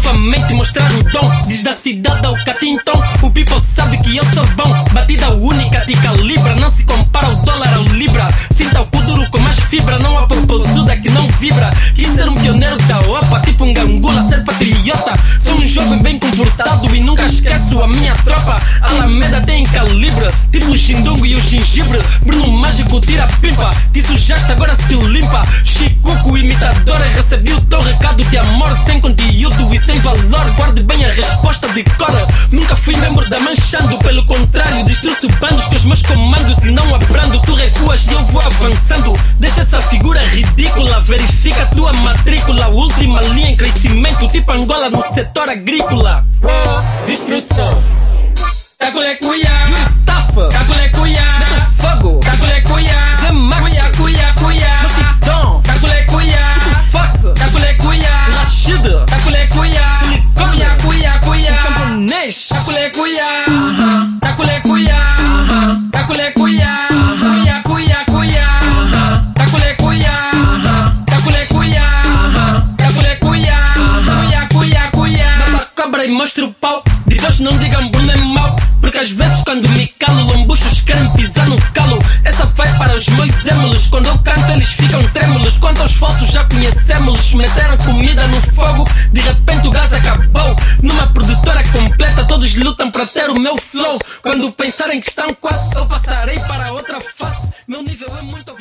novamente mostrar o dom. Diz da cidade ao Catinton, o people sabe que eu sou bom. Batida única de calibra, não se compara o dólar ao libra. Sinta o cu duro com mais fibra, não há popozuda que não vibra. Quis ser um pioneiro da OPA, tipo um gangula, ser patriota. Sou um jovem bem comportado e nunca esqueço a minha tropa. Alameda tem calibre, tipo o Xindungo e o gengibre. Bruno Mágico tira a pimpa, te sujaste agora se limpa. Chicuco imitadora, recebi o teu recado de amor sem conteúdo e sem valor. Guarde bem a resposta de cor. Nunca fui membro da Manchando, pelo contrário, destruço bandos com os meus comandos e não abrando. Tu recuas e eu vou avançando. Deixa essa figura ridícula, verifica a tua matrícula. Última linha em crescimento, tipo Angola no setor agrícola. Destruição. Cacule cuia, Estafa, Cacule cuia, Beto Fogo, Cacule cuia, Zema cuia, cuia, cuia, Mochidão, Cacule cuia, Beto Fox, Cacule cuia, Rashid, Cacule cuia, Silicone, cuia, cuia, Camponês, Cacule cuia, Cacule cuia, Cacule cuia, cuia, cuia, cuia, Cacule cuia, Cacule cuia, Cacule cuia, cuia, cuia, cuia. Mata a cobra e mostra o pau. De Deus não digam Bruno é mau, porque às vezes quando me calo, lombuchos querem pisar no calo. Essa vai para os meus émulos, quando eu canto eles ficam trêmulos. Quanto aos falsos já conhecemos, meteram comida no fogo, de repente o gás acabou. Numa produtora completa todos lutam para ter o meu flow. Quando pensarem que estão quase, eu passarei para outra face. Meu nível é muito